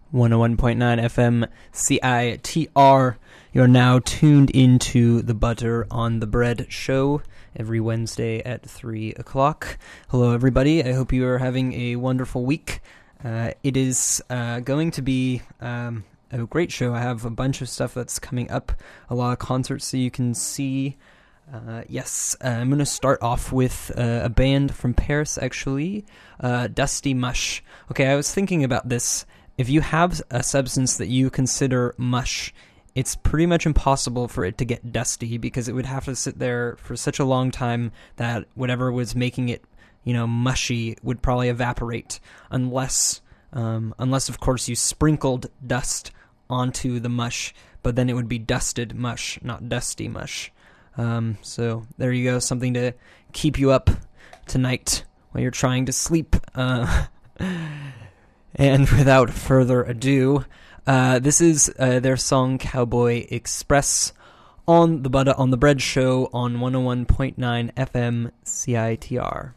101.9 FM CITR. You're now tuned into the Butter on the Bread show every Wednesday at 3 o'clock. Hello, everybody. I hope you are having a wonderful week. It is going to be a great show. I have a bunch of stuff that's coming up, a lot of concerts that you can see. I'm going to start off with a band from Paris, actually, Dusty Mush. Okay, I was thinking about this. If you have a substance that you consider mush, it's pretty much impossible for it to get dusty because it would have to sit there for such a long time that whatever was making it, mushy would probably evaporate unless of course you sprinkled dust onto the mush, but then it would be dusted mush, not dusty mush. So there you go, something to keep you up tonight while you're trying to sleep. And without further ado, this is their song Cowboy Express on the Butter on the Bread show on 101.9 FM CITR.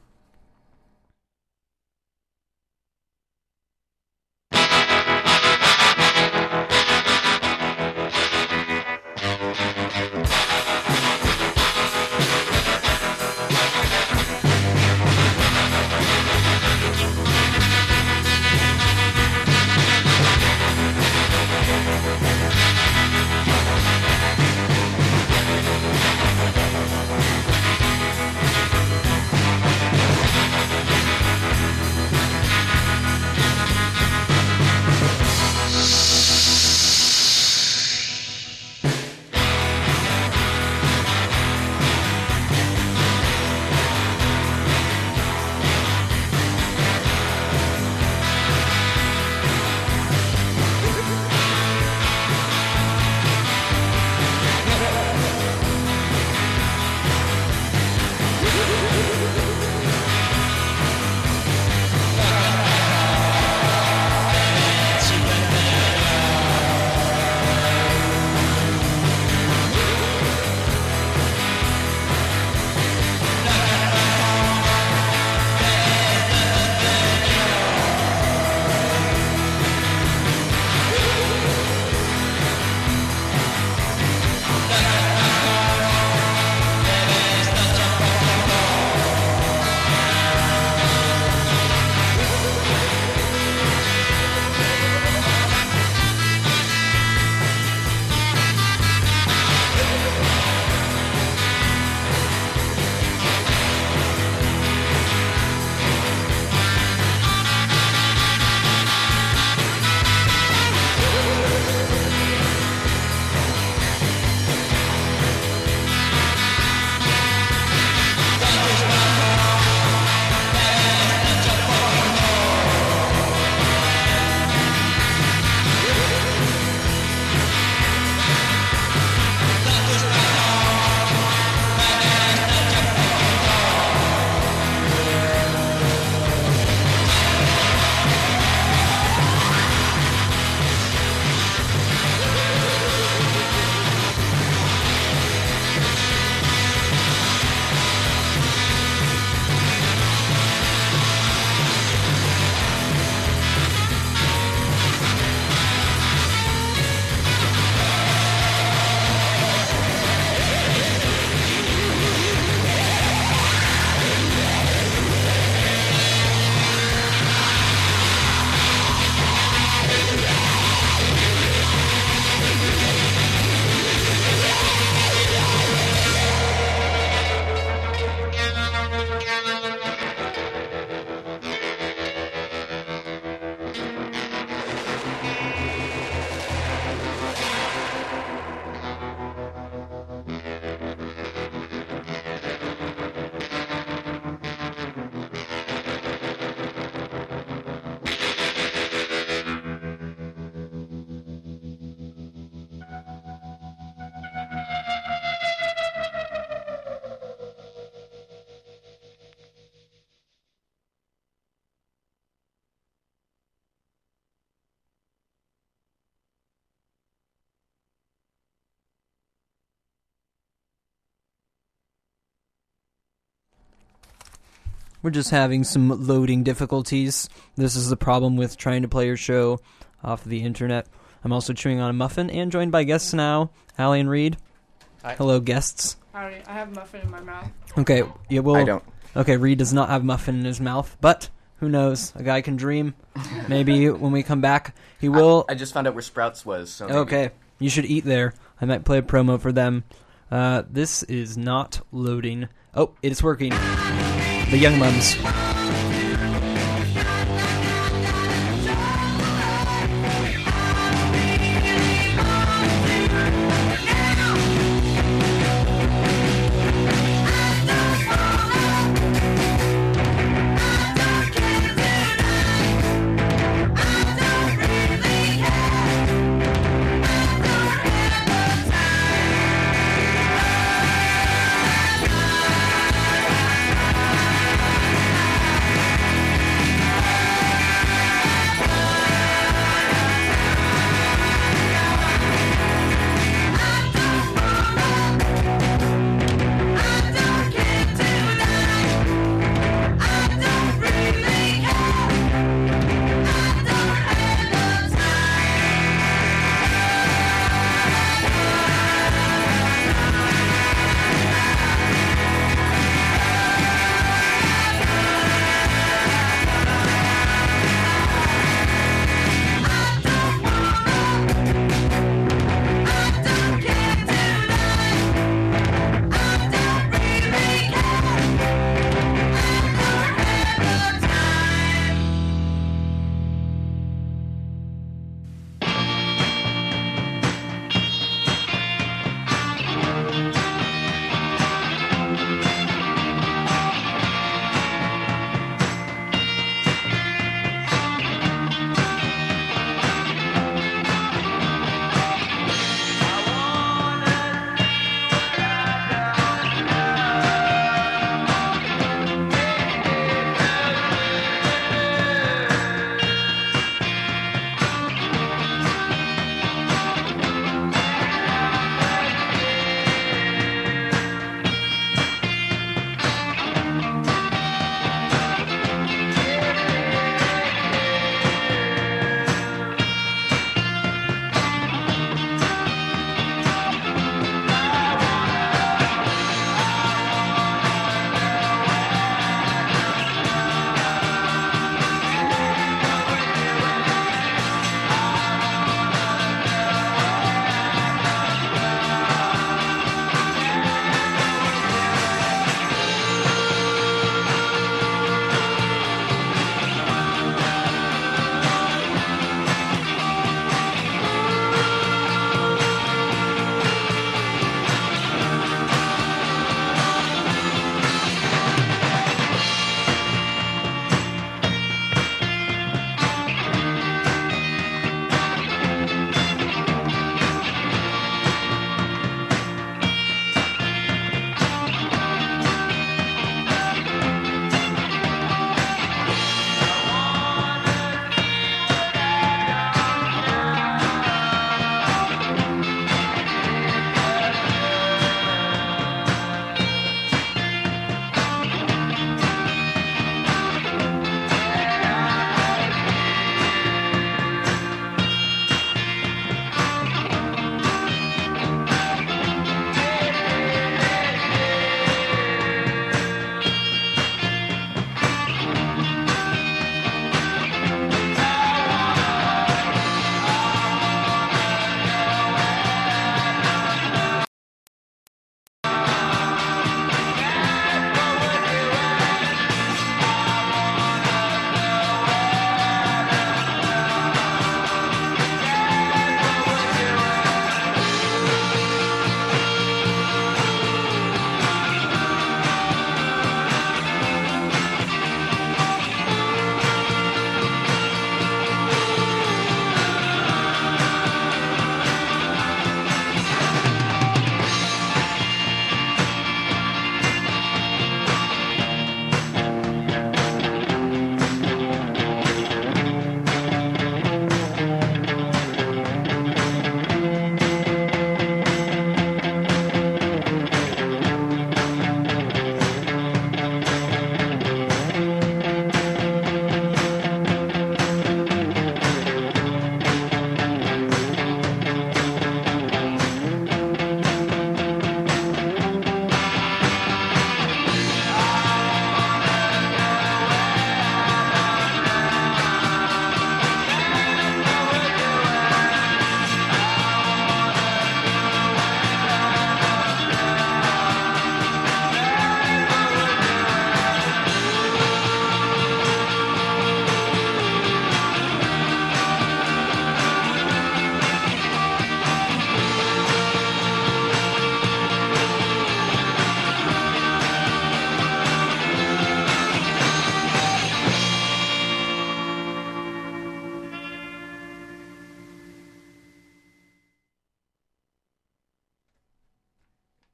We're just having some loading difficulties. This is the problem with trying to play your show off the internet. I'm also chewing on a muffin and joined by guests now, Allie and Reed. Hi. Hello, guests. Howdy, I have a muffin in my mouth. Okay, yeah, well, I don't. Okay, Reed does not have muffin in his mouth, but who knows? A guy can dream. Maybe when we come back, he will. I just found out where Sprouts was. So maybe. Okay, you should eat there. I might play a promo for them. This is not loading. Oh, it's working. The Young Mums.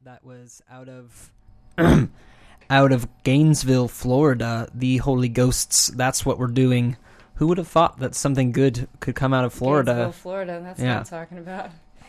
That was out of out of Gainesville, Florida. The Holy Ghosts. That's what we're doing. Who would have thought that something good could come out of Florida? Gainesville, Florida. That's what I'm talking about.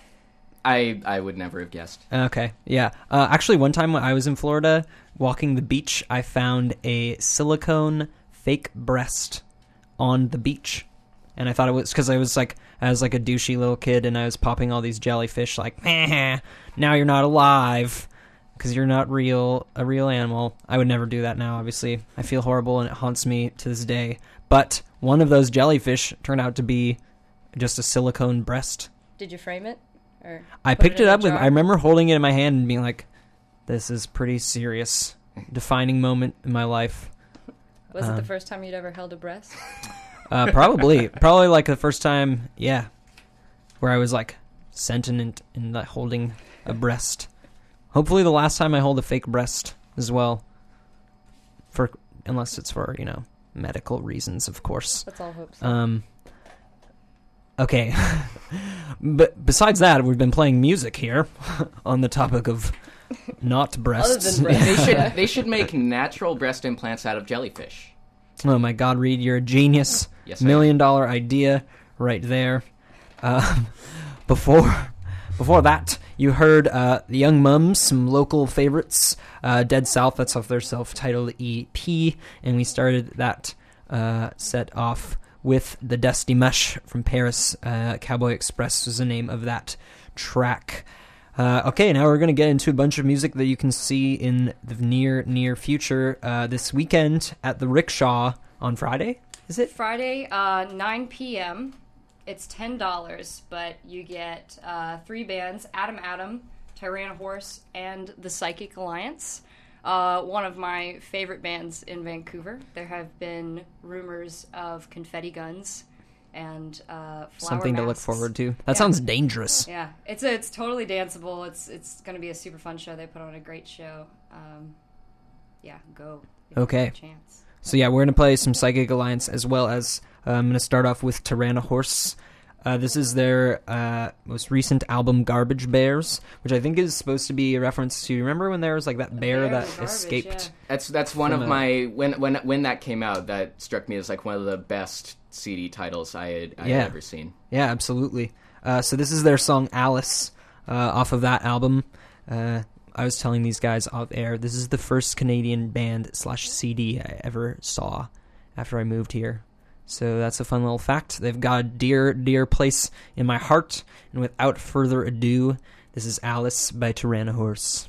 I would never have guessed. Okay, yeah. Actually, one time when I was in Florida, walking the beach, I found a silicone fake breast on the beach. And I thought it was because I was like a douchey little kid, and I was popping all these jellyfish, like, now you're not alive because you're not a real animal. I would never do that now, obviously. I feel horrible, and it haunts me to this day. But one of those jellyfish turned out to be just a silicone breast. Did you frame it? Or I picked it up I remember holding it in my hand and being like, this is pretty serious. Defining moment in my life. Was it the first time you'd ever held a breast? Probably like the first time, yeah, where I was like sentient in like holding a breast. Hopefully the last time I hold a fake breast as well, unless it's for medical reasons, of course. Let's all hope so. Okay, but besides that, we've been playing music here on the topic of not breasts. Other than breasts. They should make natural breast implants out of jellyfish. Oh my God, Reed, you're a genius. Yes, $1 million idea right there. Before that, you heard the Young Mums, some local favorites. Dead South, that's off their self-titled EP. And we started that set off with the Dusty Mush from Paris. Cowboy Express was the name of that track. Okay, now we're going to get into a bunch of music that you can see in the near future this weekend at the Rickshaw on Friday, is it? Friday, 9 p.m. It's $10, but you get 3 bands, Adam, Tyrannohorse, and the Psychic Alliance. One of my favorite bands in Vancouver. There have been rumors of confetti guns and flower something to look masks. forward to. That sounds dangerous. Yeah, it's totally danceable. It's going to be a super fun show. They put on a great show. Yeah, go. Okay. Chance. So yeah, we're going to play some Psychic Alliance as well as I'm going to start off with Tyrannohorse. This is their most recent album, Garbage Bears, which I think is supposed to be a reference to. Remember when there was like that bear that garbage, escaped? Yeah. That's one of my when that came out. That struck me as like one of the best CD titles I had ever seen. Yeah, absolutely. So this is their song Alice off of that album. I was telling these guys off air, this is the first Canadian band / CD I ever saw after I moved here. So that's a fun little fact. They've got a dear place in my heart. And without further ado, this is Alice by Tyrannohorse.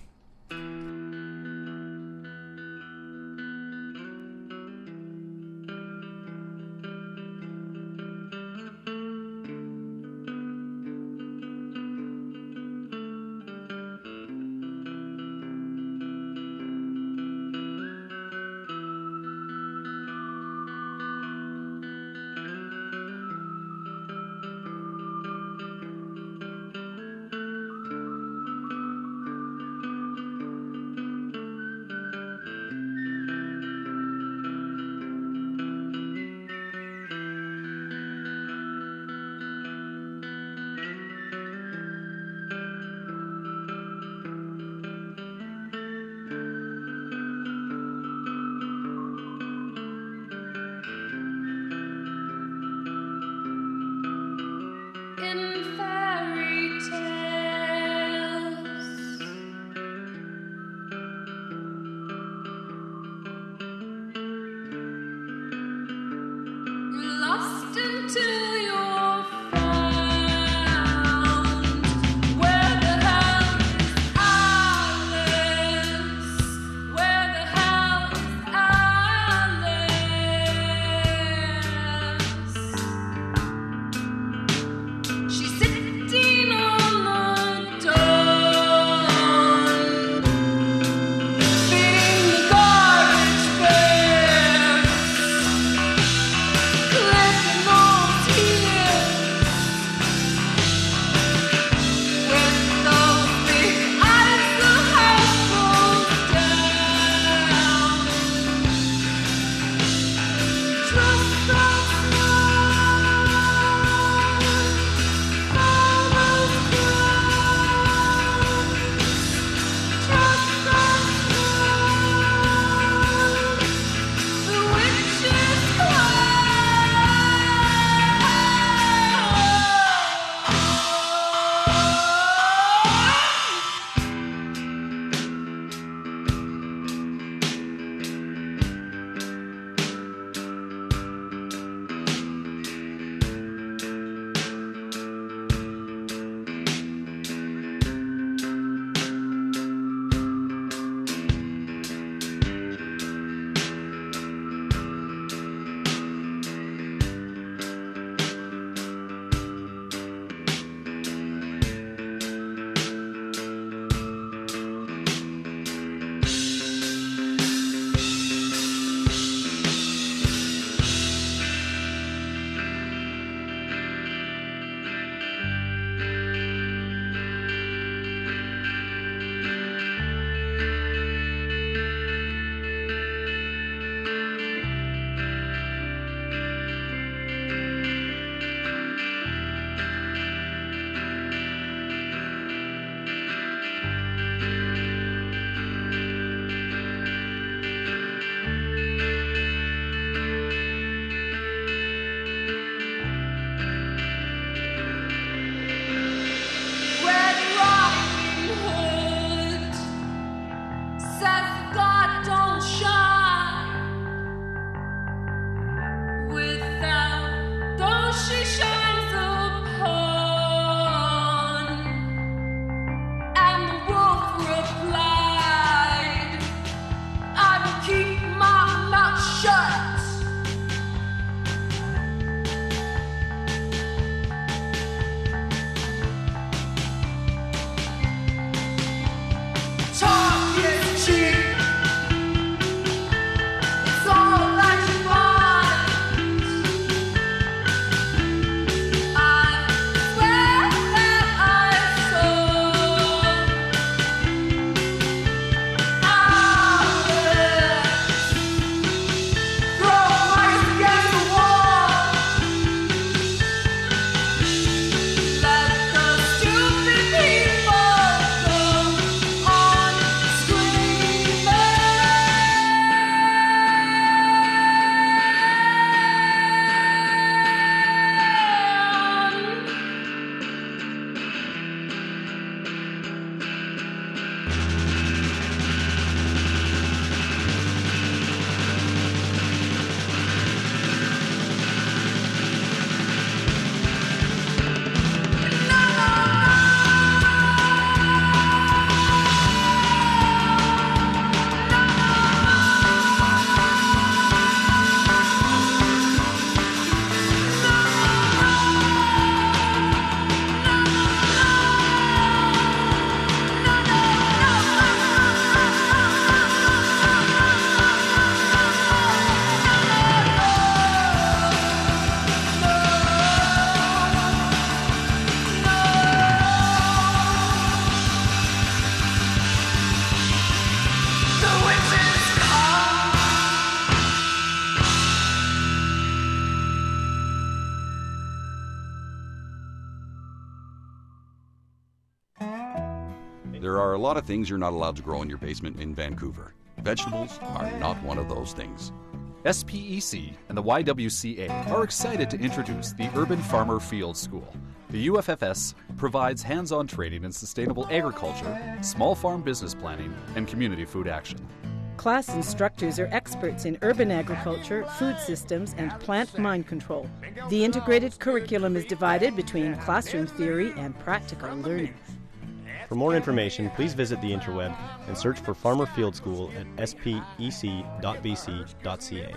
There are a lot of things you're not allowed to grow in your basement in Vancouver. Vegetables are not one of those things. SPEC and the YWCA are excited to introduce the Urban Farmer Field School. The UFFS provides hands-on training in sustainable agriculture, small farm business planning, and community food action. Class instructors are experts in urban agriculture, food systems, and plant mind control. The integrated curriculum is divided between classroom theory and practical learning. For more information, please visit the interweb and search for Farmer Field School at spec.bc.ca.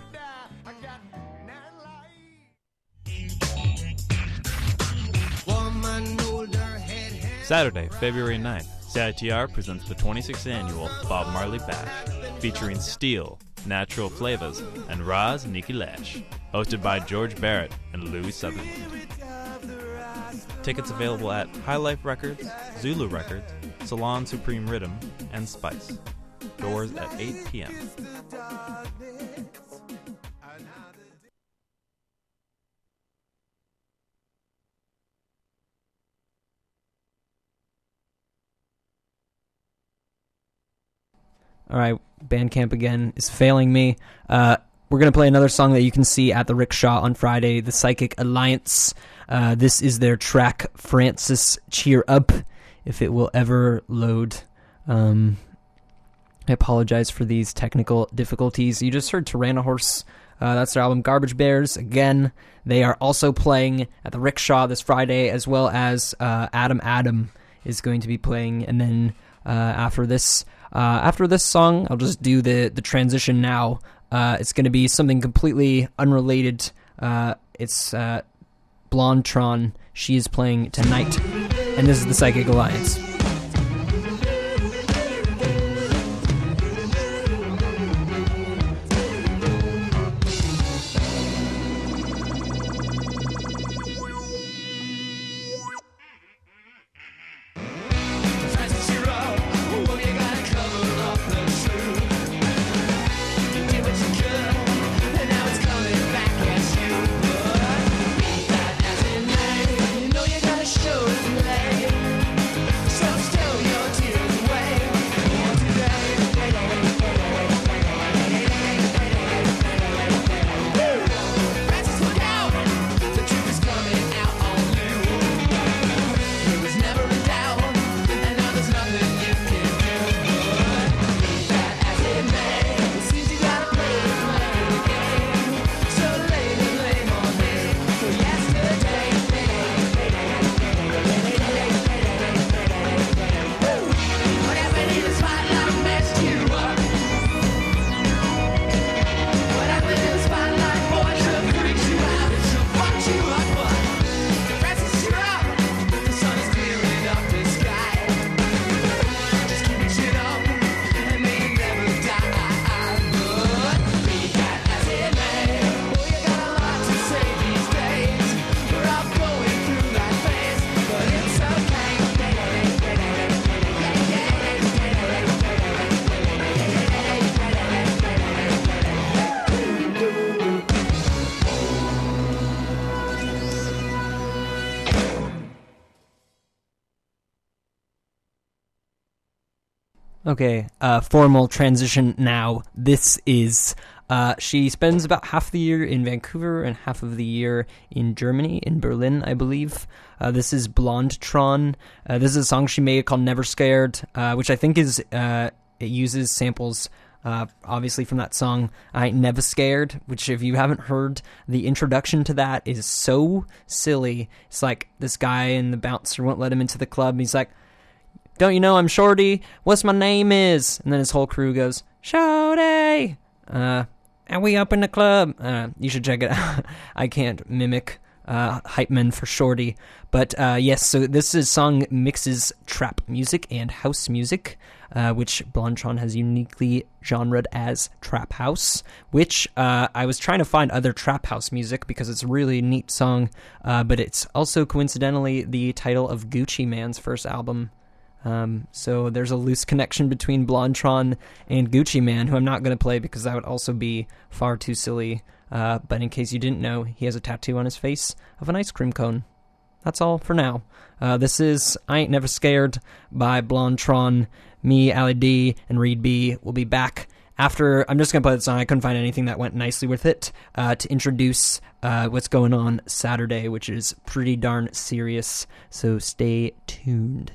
Saturday, February 9th, CITR presents the 26th annual Bob Marley Bash, featuring Steel, Natural Flavors, and Roz Nikki Lash, hosted by George Barrett and Louis Sutherland. Tickets available at High Life Records, Zulu Records, Salon Supreme Rhythm, and Spice. Doors at 8 p.m. All right, Bandcamp again is failing me. We're going to play another song that you can see at the Rickshaw on Friday, The Psychic Alliance. This is their track, Francis Cheer Up, if it will ever load. I apologize for these technical difficulties. You just heard Tyrannohorse. That's their album Garbage Bears. Again, they are also playing at the Rickshaw this Friday, as well as Adam Adam is going to be playing. And then after this song, I'll just do the transition now. It's going to be something completely unrelated. It's Blondtron. She is playing tonight, and this is the Psychic Alliance. Okay, formal transition now. This is, she spends about half the year in Vancouver and half of the year in Germany, in Berlin, I believe. This is Blondtron. This is a song she made called Never Scared, which I think is, it uses samples, obviously from that song, I Ain't Never Scared, which if you haven't heard, the introduction to that is so silly. It's like this guy and the bouncer won't let him into the club, and he's like, "Don't you know I'm Shorty? What's my name is?" And then his whole crew goes, "Shorty! And we up in the club." You should check it out. I can't mimic hype men for Shorty. But yes, so this song mixes trap music and house music, which Blondtron has uniquely genred as trap house, which I was trying to find other trap house music because it's a really neat song, but it's also coincidentally the title of Gucci Mane's first album. So there's a loose connection between Blondtron and Gucci Mane, who I'm not going to play because that would also be far too silly. But in case you didn't know, he has a tattoo on his face of an ice cream cone. that's all for now. This is I Ain't Never Scared by Blondtron. Me, Ali D, and Reed B will be back after. I'm just going to play the song. I couldn't find anything that went nicely with it to introduce what's going on Saturday, which is pretty darn serious. So stay tuned.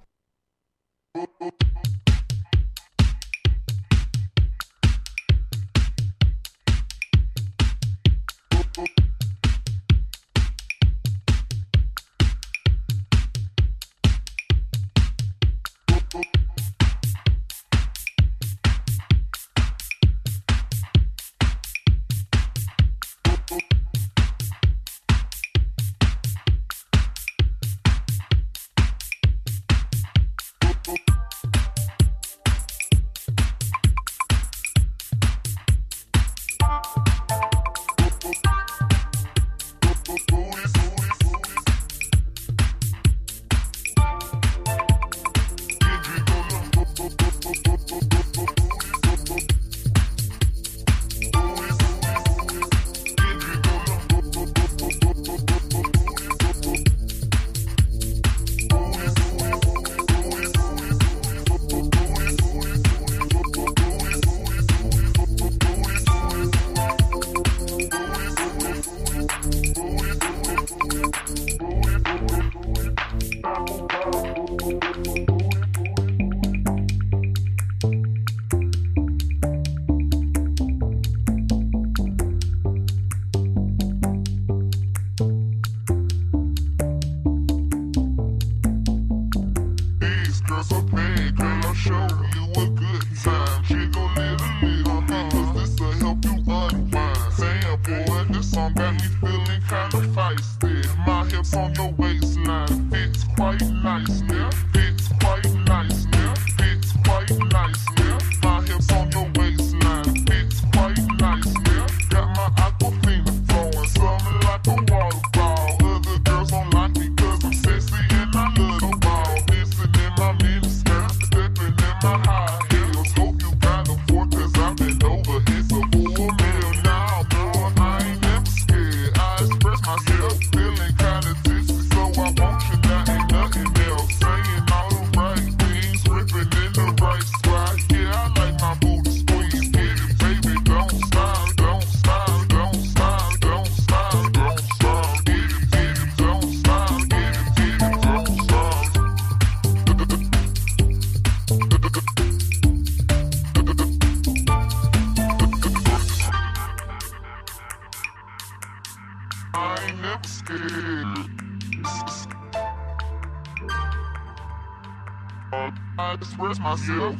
I express myself.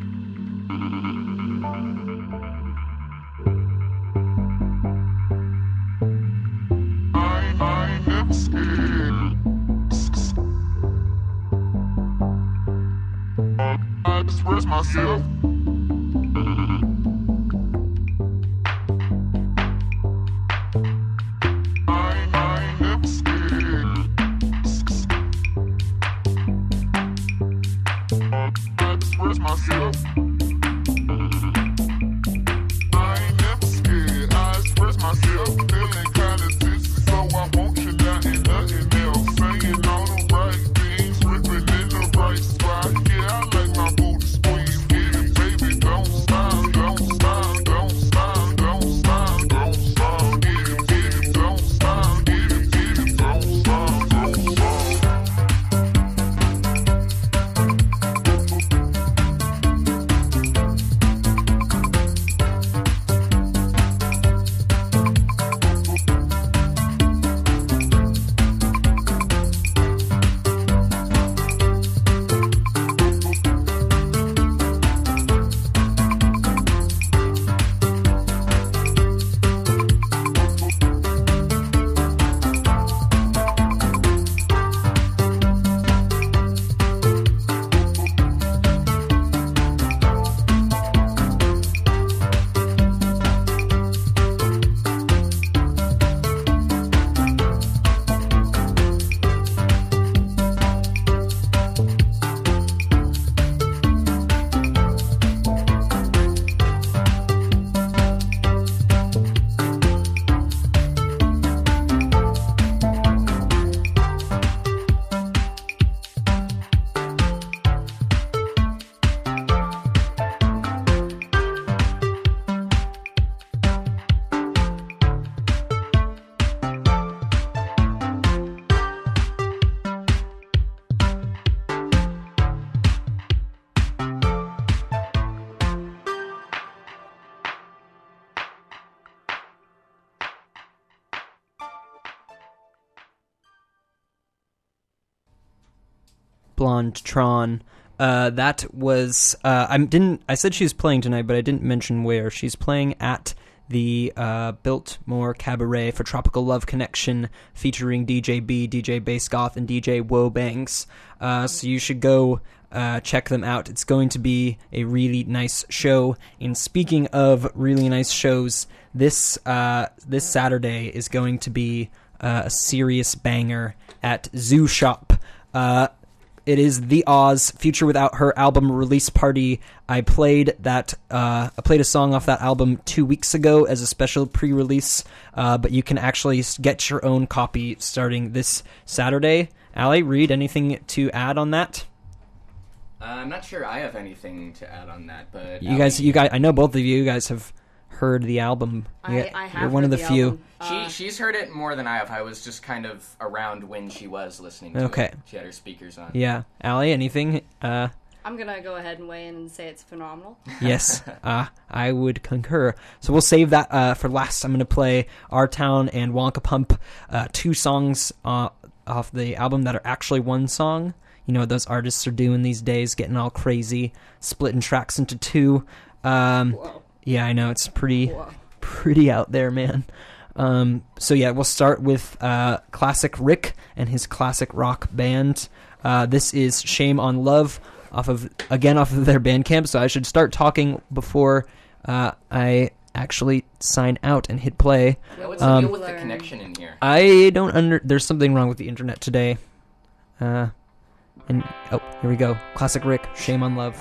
I ain't never scared. I express myself. Blonde Tron. That was I said she was playing tonight, but I didn't mention where. She's playing at the Biltmore Cabaret for Tropical Love Connection, featuring DJ B, DJ Bassgoth, and DJ Wobanks. So you should go check them out. It's going to be a really nice show. And speaking of really nice shows, this Saturday is going to be a serious banger at Zoo Shop. It is The Oz, Future Without Her album release party. I played a song off that album 2 weeks ago as a special pre-release, but you can actually get your own copy starting this Saturday. Allie, Reed, anything to add on that? I'm not sure I have anything to add on that, but you guys, I know both of you guys have heard the album. I have You're one of the few. She's heard it more than I have. I was just kind of around when she was listening to it. She had her speakers on. Yeah. Allie, anything? I'm going to go ahead and weigh in and say it's phenomenal. Yes, I would concur. So we'll save that for last. I'm going to play Our Town and Wonka Pump, 2 songs off the album that are actually one song. You know what those artists are doing these days, getting all crazy, splitting tracks into 2. Yeah, I know, it's pretty out there, man. So yeah, we'll start with Classic Rick and his classic rock band. This is Shame on Love, off of their Bandcamp, so I should start talking before I actually sign out and hit play. Yeah, what's the deal with the connection in here? I don't there's something wrong with the internet today. Here we go. Classic Rick, Shame on Love.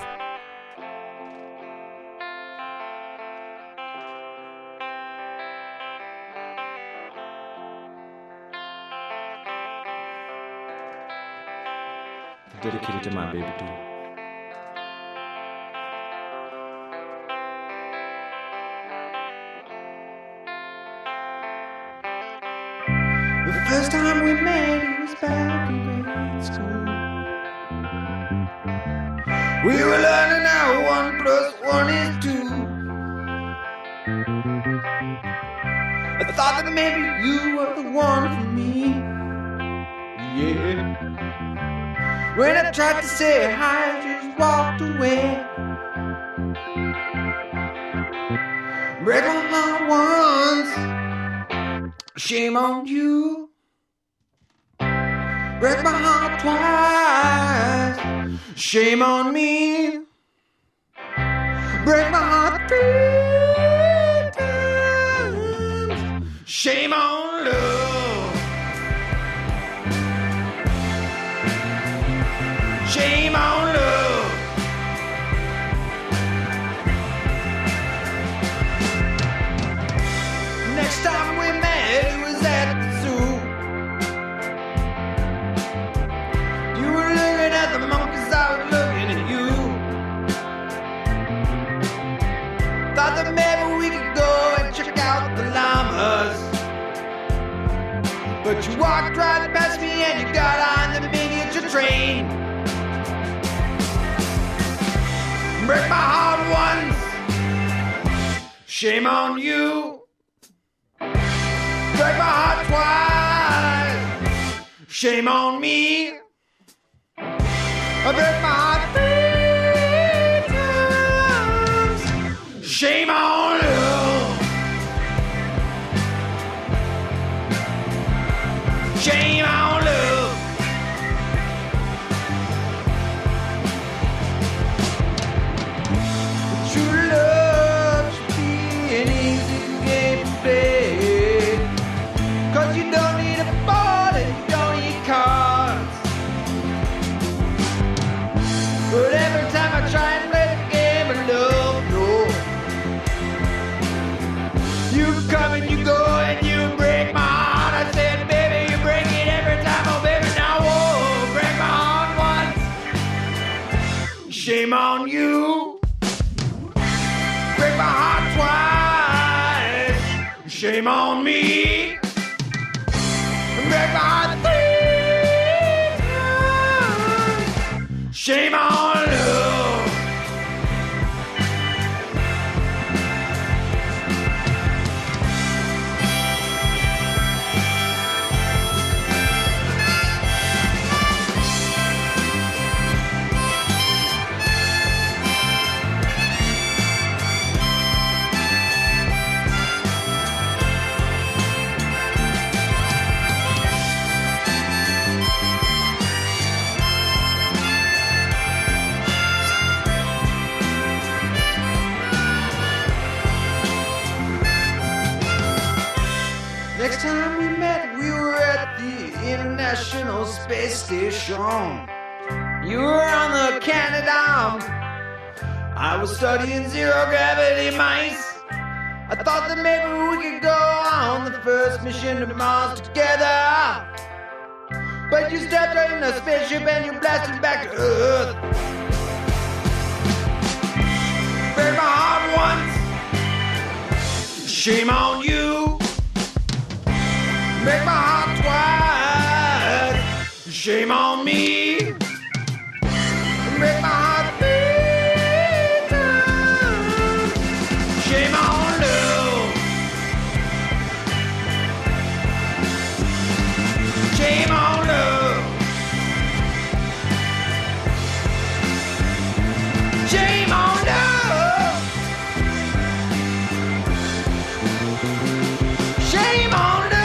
Dedicated to my baby too. The first time we met, it was back in grade school. We were learning how 1 + 1 is 2. I thought that maybe you were the one for me. Yeah. When I tried to say hi, you just walked away. Break my heart once, shame on you. Break my heart twice, shame on me. Break my heart 3 times, shame on love. Shame on love. Next time we met, it was at the zoo. You were looking at the monkeys, I was looking at you. Thought that maybe we could go and check out the llamas, but you walked right past me and you got on the miniature train. Break my heart once, shame on you. Break my heart twice, shame on me. I break my heart 3 times, shame on love. Shame on love. True love should be an easy game to play, 'cause you don't need a ball and you don't need cards. But every time I try and play the game of love, no, you come and you go and you break my heart. I said, baby, you break it every time. Oh, baby, now, whoa, break my heart once, shame on you. Break my heart twice, shame on me. Break my heart 3 times, shame on love. International Space Station. You were on the Canadarm. I was studying zero gravity mice. I thought that maybe we could go on the first mission to Mars together. But you stepped right in a spaceship and you blasted back to Earth. Break my heart once. Shame on you. Break my heart twice. Shame on me. Break my heart three times. Shame on love. Shame on love. Shame on love. Shame on love.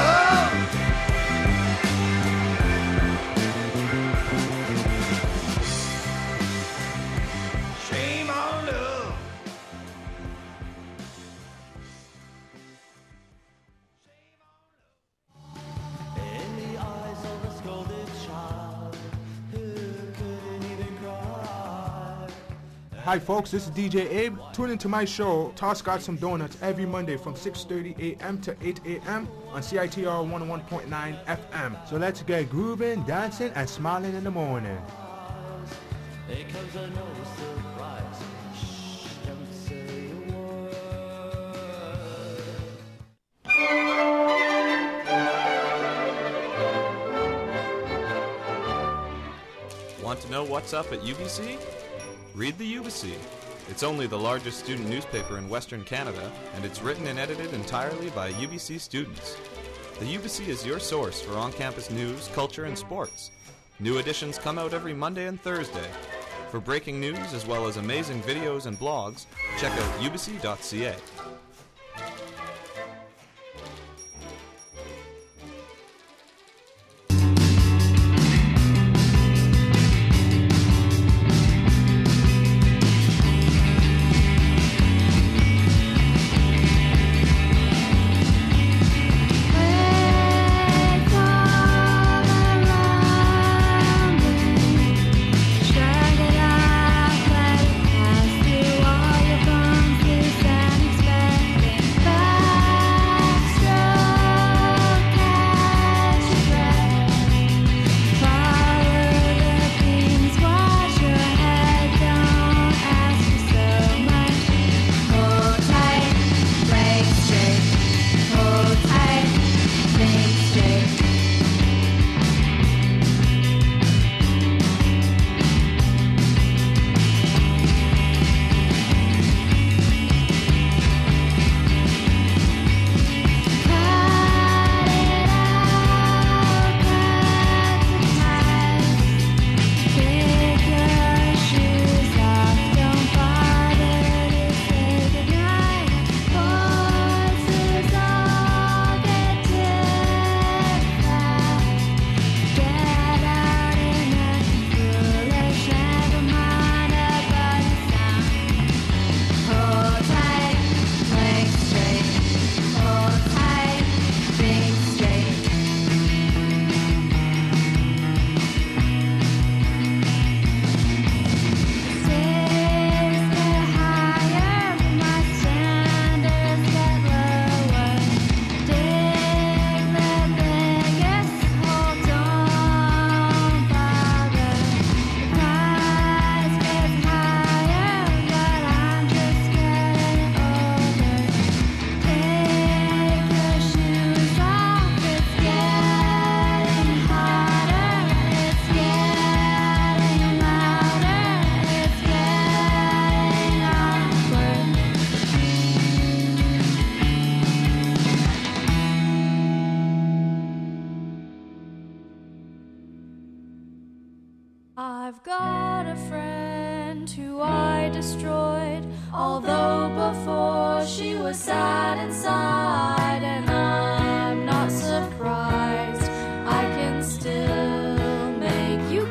Shame on love. In the eyes of a scolded child who couldn't even cry. Hi folks, this is DJ Abe. Tune into my show, Toss Got Some Donuts, every Monday from 6:30 a.m. to 8 a.m. on CITR 101.9 FM. So let's get grooving, dancing, and smiling in the morning. It comes a no surprise. Shh, don't say a word. Want to know what's up at UBC? Read the UBC. It's only the largest student newspaper in Western Canada, and it's written and edited entirely by UBC students. The UBC is your source for on-campus news, culture, and sports. New editions come out every Monday and Thursday. For breaking news as well as amazing videos and blogs, check out ubc.ca. I've got a friend who I destroyed, although before she was sad inside, and I'm not surprised. I can still make you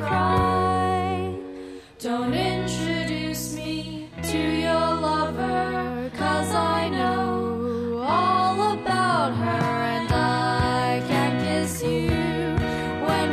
cry. Don't introduce me to your lover, 'cause I know all about her, and I can't kiss you when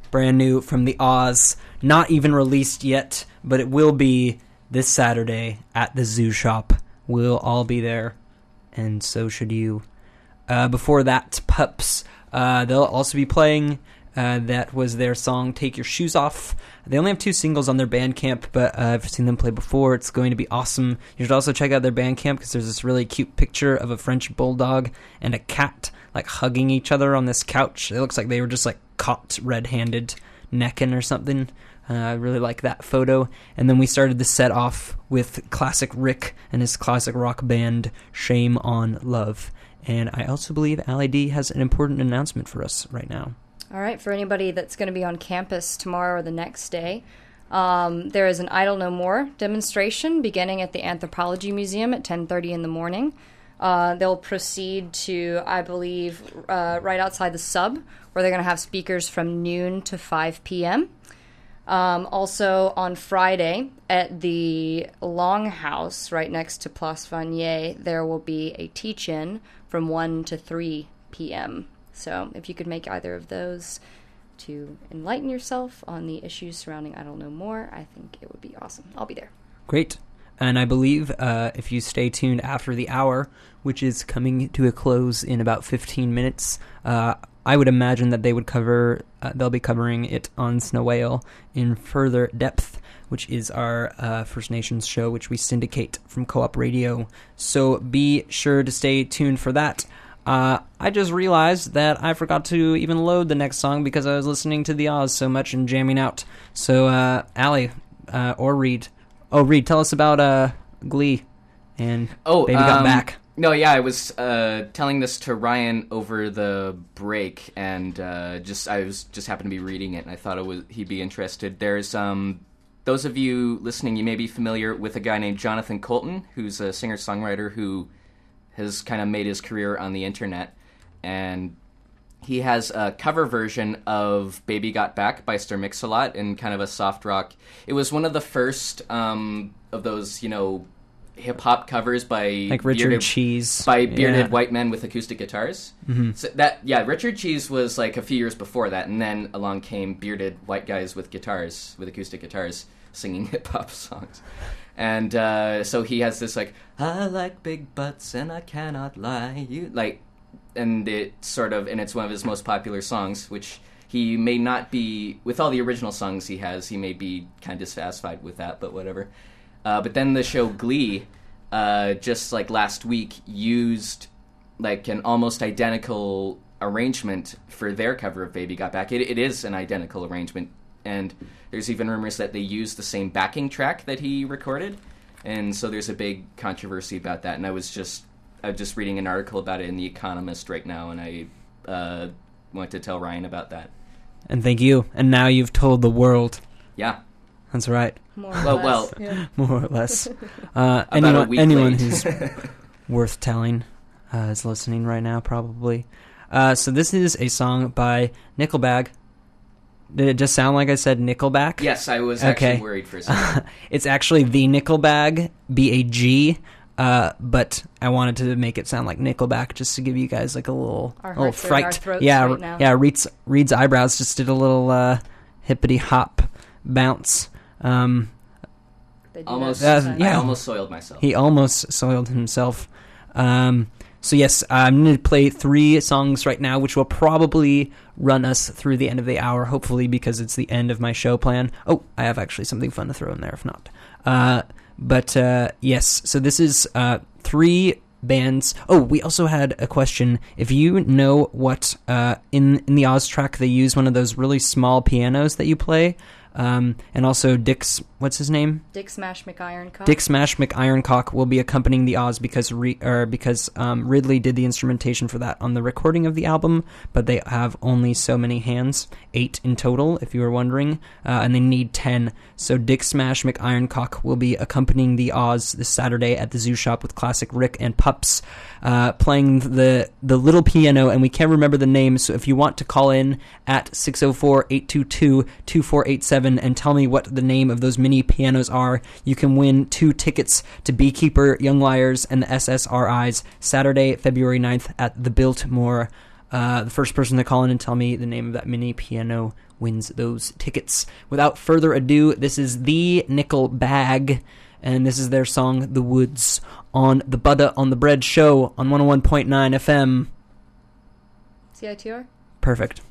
brand new from the Oz. Not even released yet, but it will be this Saturday at the Zoo Shop. We'll all be there, and so should you. Before that, Pups. They'll also be playing. That was their song, Take Your Shoes Off. They only have 2 singles on their Bandcamp, but I've seen them play before. It's going to be awesome. You should also check out their Bandcamp because there's this really cute picture of a French bulldog and a cat like hugging each other on this couch. It looks like they were just like caught red-handed necking or something. I really like that photo. And then we started the set off with Classic Rick and his classic rock band, Shame on Love. And I also believe Allie D has an important announcement for us right now. All right, for anybody that's going to be on campus tomorrow or the next day, there is an Idle No More demonstration beginning at the Anthropology Museum at 10:30 in the morning. They'll proceed to, I believe, right outside the Sub, where they're going to have speakers from noon to 5 p.m. Also on Friday at the Longhouse, right next to Place Vanier, there will be a teach-in from 1 to 3 p.m. So if you could make either of those to enlighten yourself on the issues surrounding Idle No More, I think it would be awesome. I'll be there. Great. And I believe if you stay tuned after the hour, which is coming to a close in about 15 minutes, I would imagine that they would they'll be covering it on Snow Whale in further depth, which is our First Nations show, which we syndicate from Co-op Radio. So be sure to stay tuned for that. I just realized that I forgot to even load the next song because I was listening to the Oz so much and jamming out. So, Allie, or Reed. Oh, Reed, tell us about Glee and Baby Got Back. No, yeah, I was telling this to Ryan over the break, and I was just happened to be reading it, and I thought he'd be interested. There's those of you listening, you may be familiar with a guy named Jonathan Colton, who's a singer-songwriter who has kind of made his career on the internet, and he has a cover version of Baby Got Back by Stir Mix-a-Lot in kind of a soft rock. It was one of the first of those, hip-hop covers by like Richard Cheese. By bearded white men with acoustic guitars. Mm-hmm. So Richard Cheese was like a few years before that, and then along came bearded white guys with guitars, with acoustic guitars, singing hip-hop songs. And so he has this like, I like big butts and I cannot lie, and it's one of his most popular songs, which he may not be, with all the original songs he has, he may be kind of dissatisfied with that, but whatever. But then the show Glee, just like last week, used like an almost identical arrangement for their cover of Baby Got Back. It is an identical arrangement, and there's even rumors that they used the same backing track that he recorded, and so there's a big controversy about that. And I'm just reading an article about it in The Economist right now, and I want to tell Ryan about that. And thank you. And now you've told the world. Yeah. That's right. More or less. Yeah. More or less. Anyone who's worth telling is listening right now, probably. So this is a song by Nickelback. Did it just sound like I said Nickelback? Yes, I was actually worried for a second. It's actually the Nickelbag, B-A-G, but I wanted to make it sound like Nickelback just to give you guys like a little fright. Our throats right now. Yeah. Reed's eyebrows just did a little hippity hop bounce. I almost soiled myself. He almost soiled himself. So yes, I'm going to play 3 songs right now, which will probably run us through the end of the hour, hopefully, because it's the end of my show plan. Oh, I have actually something fun to throw in there, if not. But yes, so this is 3 bands. Oh, we also had a question. If you know what, in the Oz track, they use one of those really small pianos that you play, and also what's his name? Dick Smash McIroncock. Dick Smash McIroncock will be accompanying the Oz because Ridley did the instrumentation for that on the recording of the album, but they have only so many hands, 8 in total, if you were wondering, and they need 10. So Dick Smash McIroncock will be accompanying the Oz this Saturday at the Zoo Shop with Classic Rick and Pups, playing the little piano, and we can't remember the name, so if you want to call in at 604-822-2487 and tell me what the name of those mini pianos are, you can win 2 tickets to Beekeeper, Young Liars, and the SSRIs Saturday, February 9th at the Biltmore. The first person to call in and tell me the name of that mini piano wins those tickets. Without further ado, this is the Nickel Bag, and this is their song The Woods on the Butter on the Bread show on 101.9 FM. CITR? Perfect.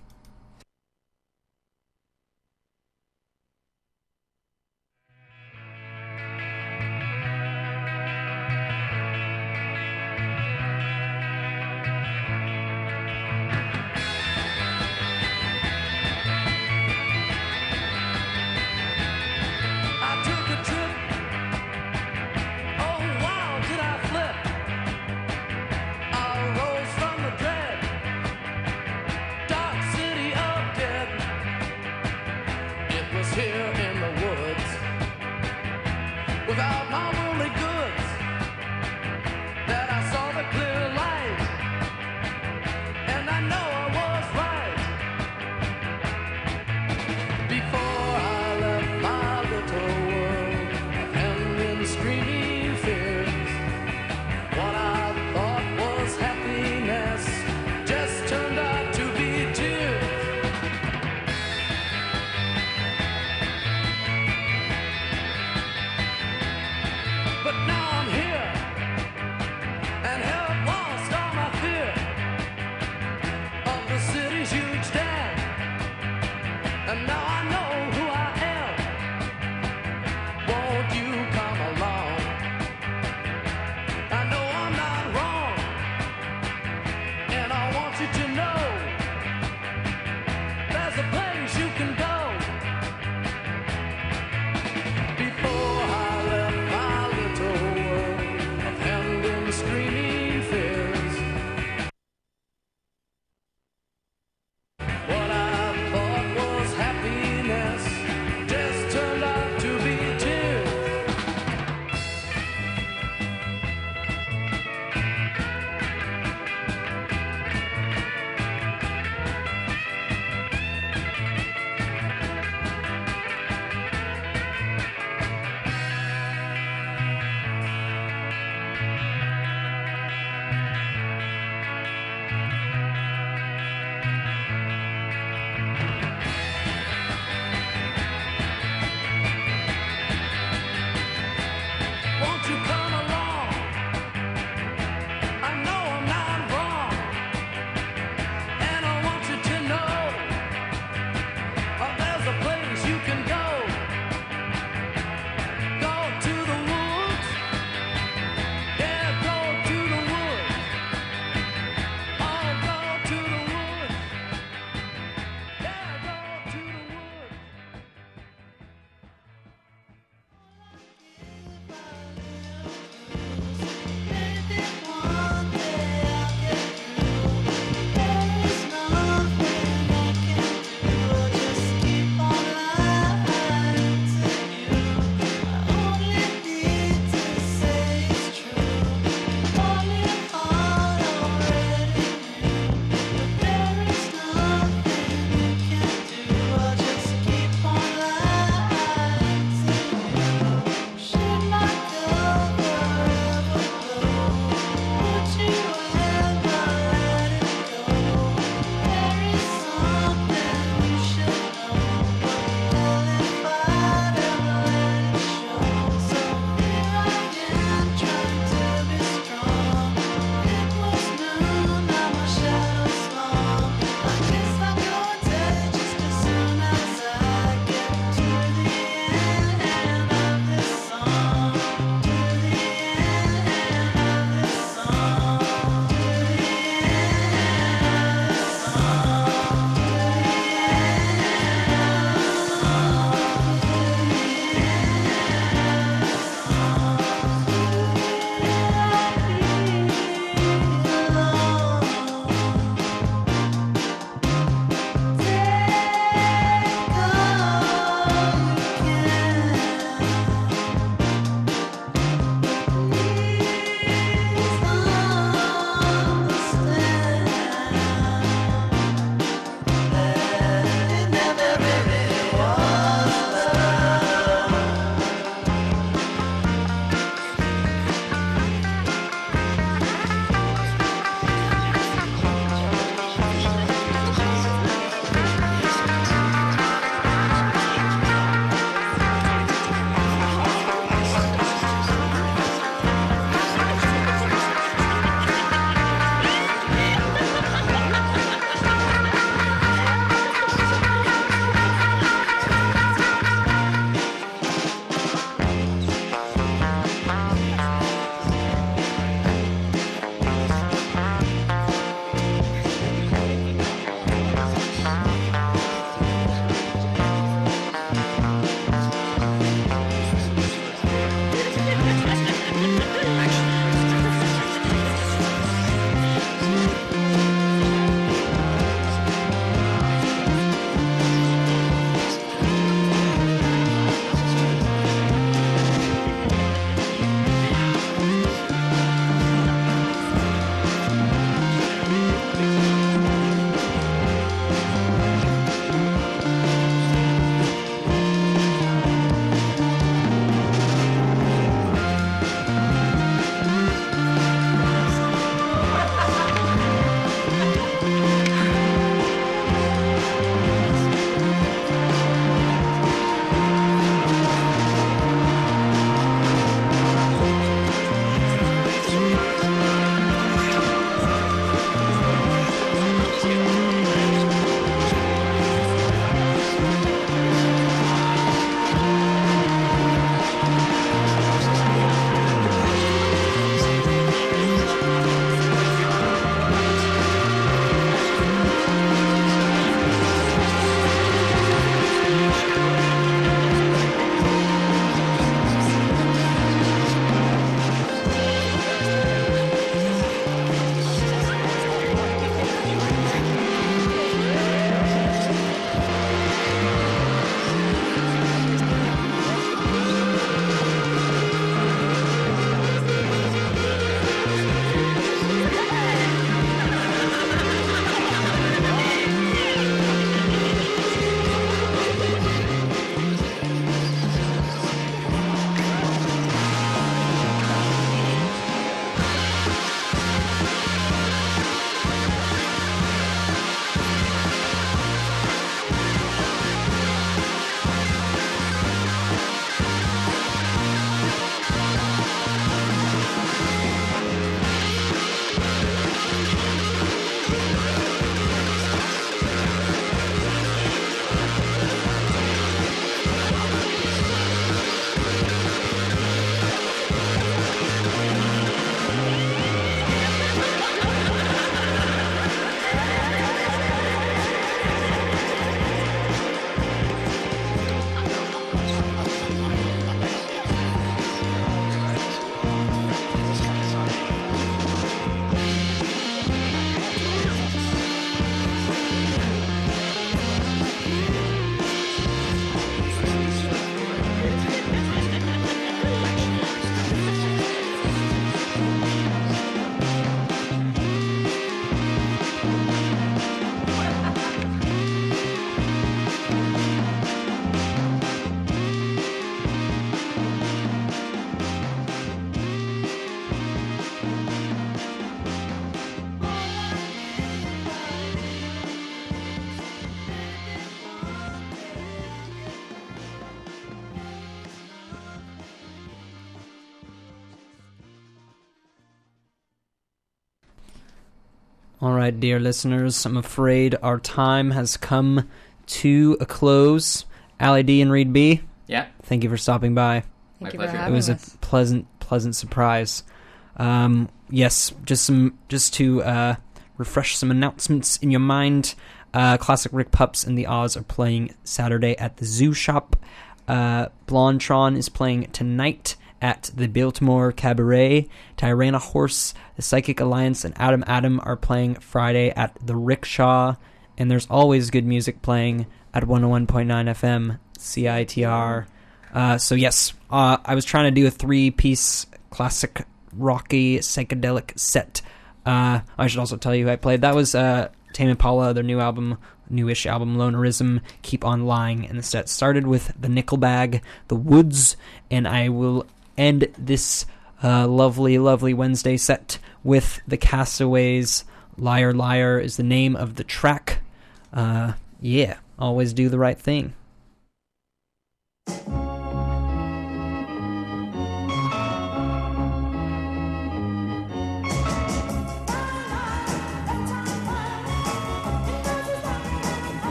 All right, dear listeners, I'm afraid our time has come to a close. Allie D and Reed B. Yeah. Thank you for stopping by. Thank you pleasure. for having It was us. a pleasant surprise. Yes, just to refresh some announcements in your mind. Classic Rick Pups and the Oz are playing Saturday at the Zoo Shop. Blondtron is playing tonight at the Biltmore Cabaret. Tirana Horse, the Psychic Alliance, and Adam Adam are playing Friday at the Rickshaw. And there's always good music playing at 101.9 FM CITR. So yes, I was trying to do a 3-piece classic rocky psychedelic set. I should also tell you who I played. That was Tame Impala, their newish album Lonerism, Keep on Lying, and the set started with the Nickelbag, The Woods, and I will end this lovely Wednesday set with the Castaways. Liar Liar is the name of the track. Yeah, always do the right thing.